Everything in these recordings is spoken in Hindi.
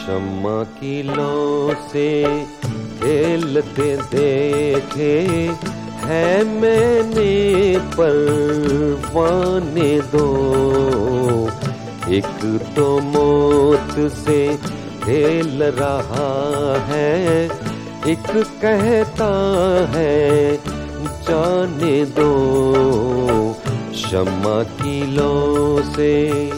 शम्मा की लौ से खेलते देखे है मैंने परवाने दो। एक तो मौत से खेल रहा है, एक कहता है जाने दो। शम्मा की लौ से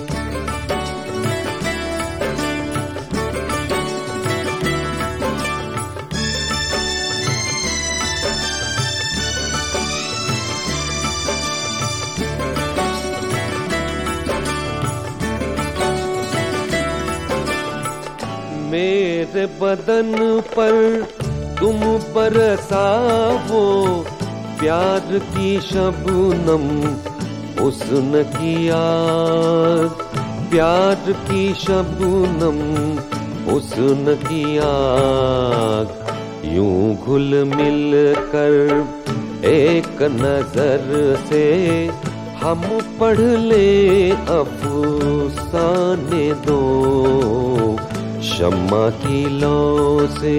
मेरे बदन पर तुम बरसाओ प्यार की शबनम हुस्न की आग, प्यार की शबनम हुस्न की आग। यूं घुल मिल कर एक नजर से हम पढ़ ले अफसाने दो। शम्मा की लौ से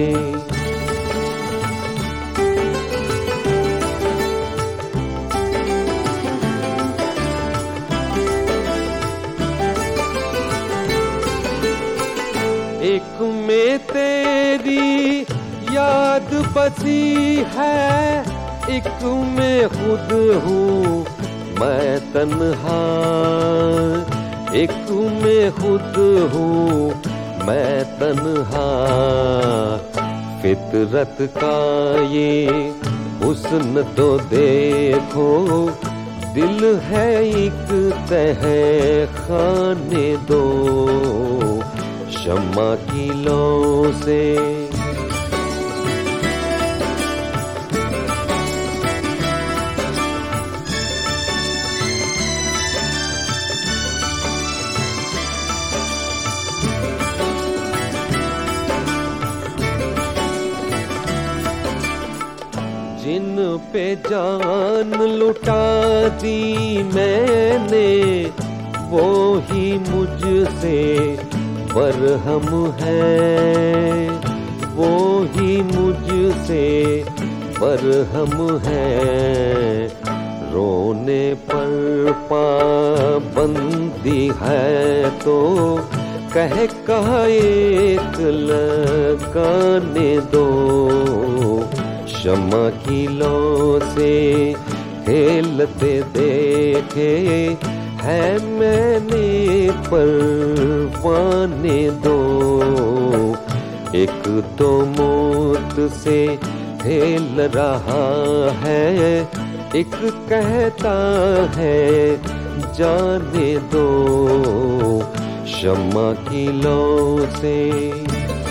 एक में तेरी याद बसी है, एक में खुद हूँ मैं तन्हा। एक में खुद हूँ मैं तन्हा। फितरत का ये हुस्न तो देखो, दिल है एक तह खाने दो। शम्मा की लौ से जिन पे जान लुटा दी मैंने, वो ही मुझसे बरहम है, वो ही मुझसे बरहम है। रोने पर पाबंदी है तो कह एक लगाने दो। शम्मा की लौ से खेलते देखे है मैंने परवाने दो। एक तो मौत से खेल रहा है, एक कहता है जाने दो। शम्मा की लौ से